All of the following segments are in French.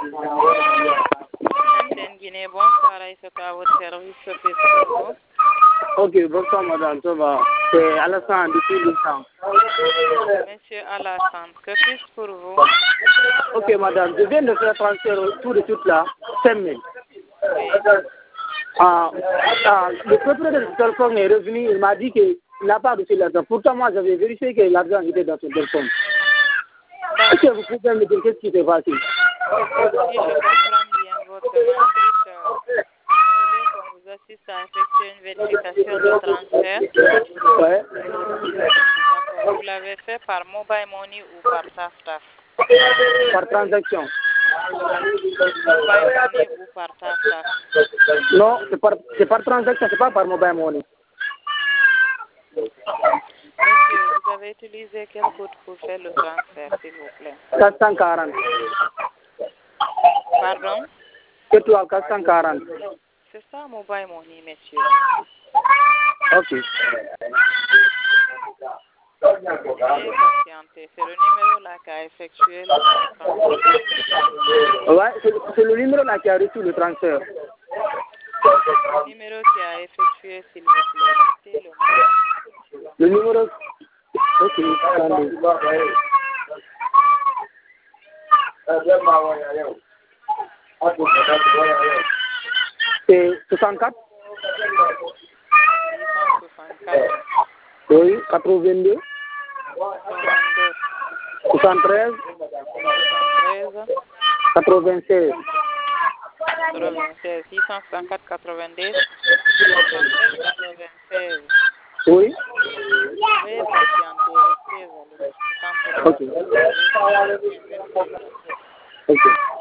Guinée, bonsoir, c'est à votre service Facebook. Ok, bonsoir madame, ça va. C'est Alassane depuis Luxembourg. Monsieur Alassane, que puis-je pour vous? Ok madame, je viens de faire transfert tout de suite là, 5 000. Oui. Le propriétaire du téléphone est revenu, il m'a dit qu'il n'a pas reçu l'argent. Pourtant moi j'avais vérifié que l'argent était dans son téléphone. Est-ce que vous pouvez me dire qu'est-ce qui s'est passé? Si je comprends bien votre matrice, vous voulez qu'on vous assiste à effectuer une vérification de transfert? Ouais. D'accord. Vous l'avez fait par mobile money ou par TAF-TAF? Par transaction. Mobile money ou par TAF-TAF? Non, c'est par transaction, c'est pas par mobile money. Monsieur, vous avez utilisé quel code pour faire le transfert, s'il vous plaît? 440. Pardon? C'est toi, 440. C'est ça, mobile money, monsieur. Ok. Veuillez patienter. C'est le numéro là qui a effectué le transfert. Ouais, c'est le numéro là qui a reçu le transfert. Le numéro qui a effectué, s'il vous plaît. Dites-le moi. Le numéro. Ok, attendez. C'est 64. 664. Oui, 82. 73. 96. 96. 664 90. 73 96. Oui. Veuillez patienter. Restez à Ok. Ok.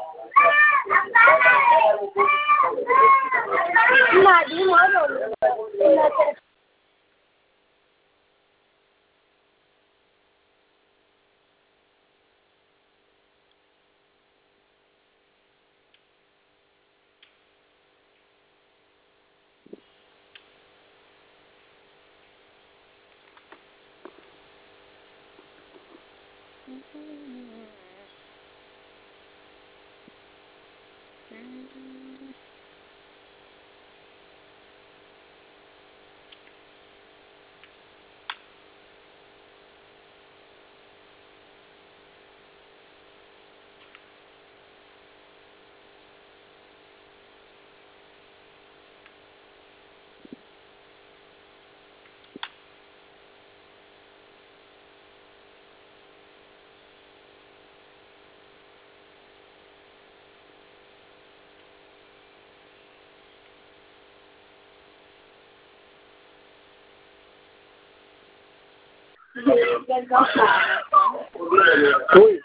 Oui.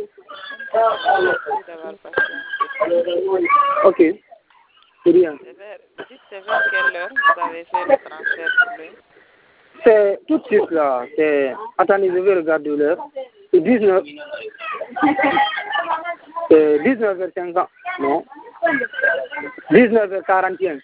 Ok. C'est bien. C'est vers quelle heure vous avez fait le transfert pour lui? C'est tout de suite là. C'est... Attendez, je vais regarder l'heure. C'est 19. C'est 19h50. Non. 19h41.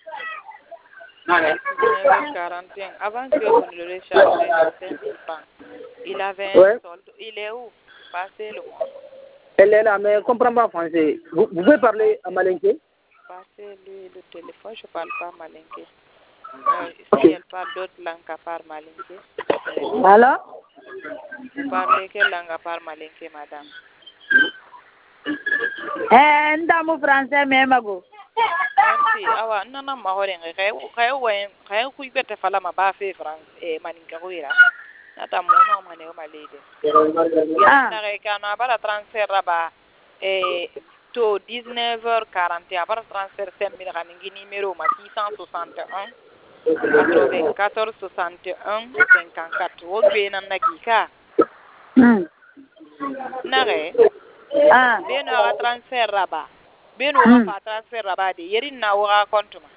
19h41. Avant que vous ne le rechargez les 5 000 francs, il avait un solde. Il est où? Passez-le moi. Elle est là, mais elle ne comprend pas français. Vous pouvez parler à Malinké? Passez-lui le téléphone. Je ne parle pas malinké. Si elle parle d'autres langues à part malinké. Alors? Vous parlez quelle langue à part malinké, madame? Ndamu français même ago. Merci. Awa nana mahorenge kaya kuibete fala mabafe France maninka kuira. Nata mono mane malede. Na kana bara transfert raba to 19h41 bara transfert 5000 kaningi numéro ma 661 94 61 54 wobe nan nakika. Nare beno ga transfert raba beno ga transfert raba de yeri na wa compte ma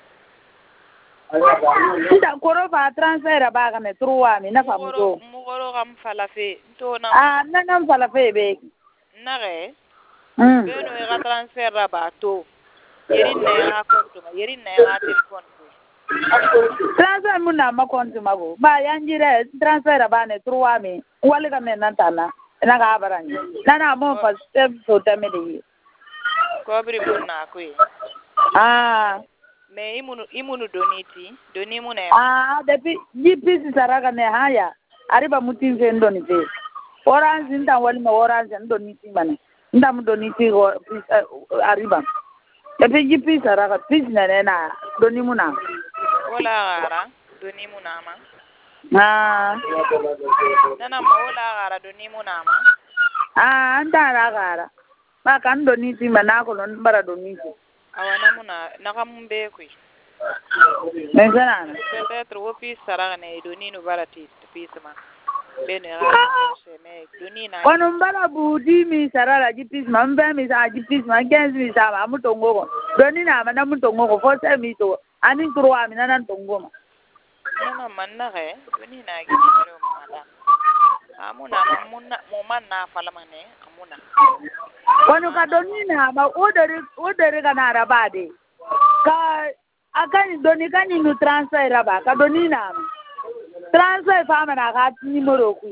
nda koro ba transfert raba ga me truwa mi na famuto mugoro gam falafe to na na falafe be nare beno ga transfert raba to yeri na ga compte ma yeri na ga telephone transfert mun na ma compte ma go ba yanjire transfert raba ne truwa mi wali ga me nan tana na ga barangi na mo fa step to tamedi Kobri muna kwe. Ah. Me imunu doni muna. Ah, depuis JP saraka ne haya. Ariba mutinze ndonite. Orange nda wali ma orange ndoniti bana. Nda mu doniti ariba. Depuis JP saraka pis na doni muna. Wala gara doni muna ma. Ah. Nana ma wala gara doni muna ma. Ah, anda gara. Ba kan doniti mana ko non bara doniti. Awana muna nakamumbe kwe. Mezana. Peut-être wo pis saraka ne doni no barati pis ma. Bene me doni na. Kono mbala budi mi sarala jipis ma mbe mi sa jipis ma 15 mi sa ma mutongo ko. Doni na ma na mutongo ko fo se mi to. Ani turwa mi na ntongo ma. Nana manna re doni na gi numero mada. Amuna mo na falamane amuna. Kono ka doni na ma odere kana rabade. Ka akani doni kani nu transfer raba ka doni na ma. Transfer fama na ka numero ku.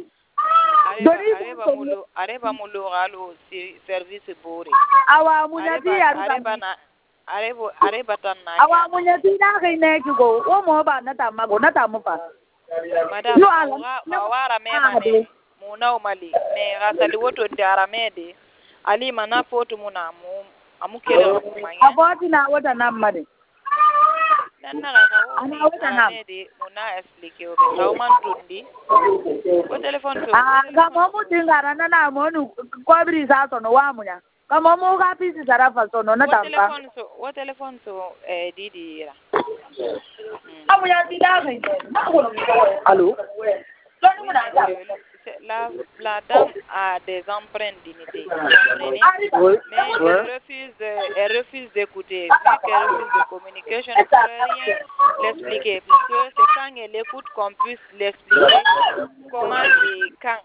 Areba mulo galo service bore. Awa munyati areba tanna. Awa munyati na kine kiko. O mo ba na tamago na tamupa. Madam no wara mema ne muna umali me rasali woto ndara mede ali mana foto muna amukele kumanya. Aboti na wota namade. Nana ga mede muna explique o be man tundi. O telephone so. Kama mutingara na monu kwabiri sa to no wamunya. Kama mu ga pisi sarafa so no na tampa. O telephone so didi ra. Amunya didaga. Allô? La dame a des empreintes d'unité. Oui. Mais elle refuse d'écouter. Vu qu'elle refuse de communiquer, je ne pourrais rien l'expliquer. Puisque c'est quand elle écoute qu'on puisse l'expliquer comment et quand.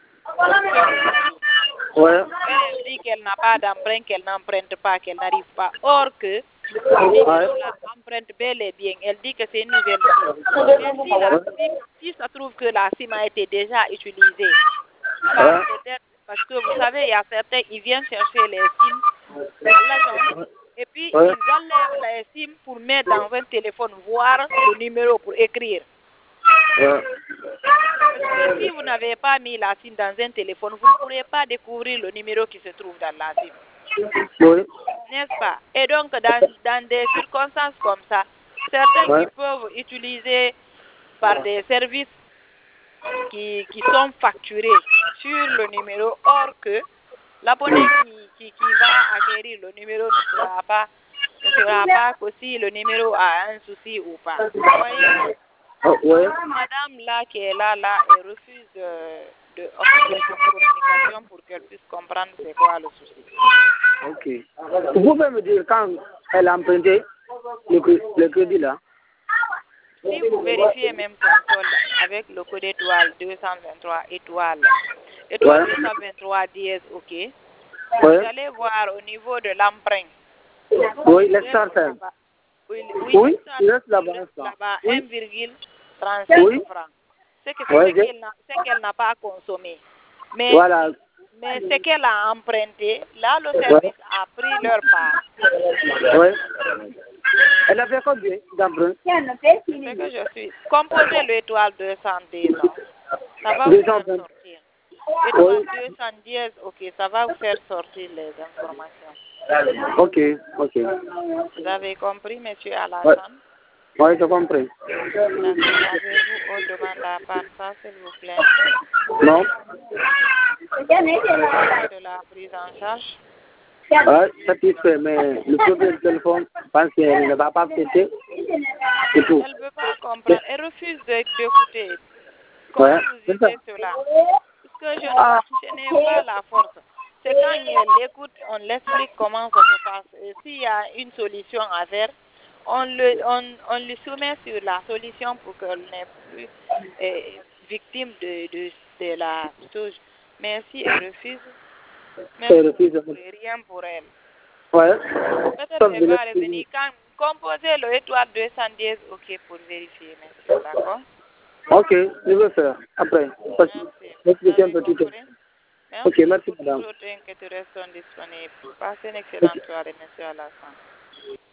Ouais. Elle dit qu'elle n'a pas d'empreinte, qu'elle n'emprunte pas, qu'elle n'arrive pas. Or que la empreinte bel et bien. Elle dit que c'est une nouvelle SIM. Si ça trouve que la SIM a été déjà utilisée, parce que vous savez, il y a certains, ils viennent chercher les SIM à l'agence et puis ils enlèvent les SIM pour mettre dans un téléphone, voir le numéro pour écrire. Parce que si vous n'avez pas mis la SIM dans un téléphone, vous ne pourrez pas découvrir le numéro qui se trouve dans la SIM. Oui. N'est-ce pas? Et donc, dans des circonstances comme ça, certains qui peuvent utiliser par des services qui sont facturés sur le numéro, or que l'abonné qui va acquérir le numéro ne sera pas que si le numéro a un souci ou pas. Vous voyez? Madame là qui est là, elle refuse de offrir une communication pour qu'elle puisse comprendre c'est quoi le souci. Ok. Vous pouvez me dire quand elle a emprunté le crédit là? Si vous vérifiez même son solde avec le code étoile 223 étoile 223 dièse, ok. Vous allez voir au niveau de l'emprunt. Oui, l'extraordinaire. Oui, il reste là-bas 1,35 francs. C'est ce qu'elle n'a pas consommé. Mais, mais ce qu'elle a emprunté, là, le service a pris leur part. Oui. Elle a fait combien d'emprunt? C'est que je suis. Composez l'étoile 210 ans. Ça va vous faire sortir. Étoile 210, ok, ça va vous faire sortir les informations. Ok. Vous avez compris, monsieur Alassane? Oui, j'ai compris. Avez-vous autre demande à part ça, s'il vous plaît? Non. De la prise en charge? Satisfait, mais le problème du téléphone, je pense qu'elle ne va pas fêter. C'est tout. Elle ne veut pas comprendre. Elle refuse d'écouter. Comment vous disiez cela? Parce que je n'ai pas la force. C'est quand elle écoute, on l'explique comment ça se passe. S'il y a une solution à faire, on lui soumet sur la solution pour qu'elle n'est plus victime de la chose. Mais si elle refuse, même vous ne ferez rien pour elle. Peut-être qu'elle va revenir quand composer le étoile 210, ok, pour vérifier, monsieur, d'accord? Ok, je vais faire après. L'expliquer un petit peu. Merci. Ok, merci, madame. Toujours que tu restes disponible. Passez une excellente soirée, monsieur Alassane.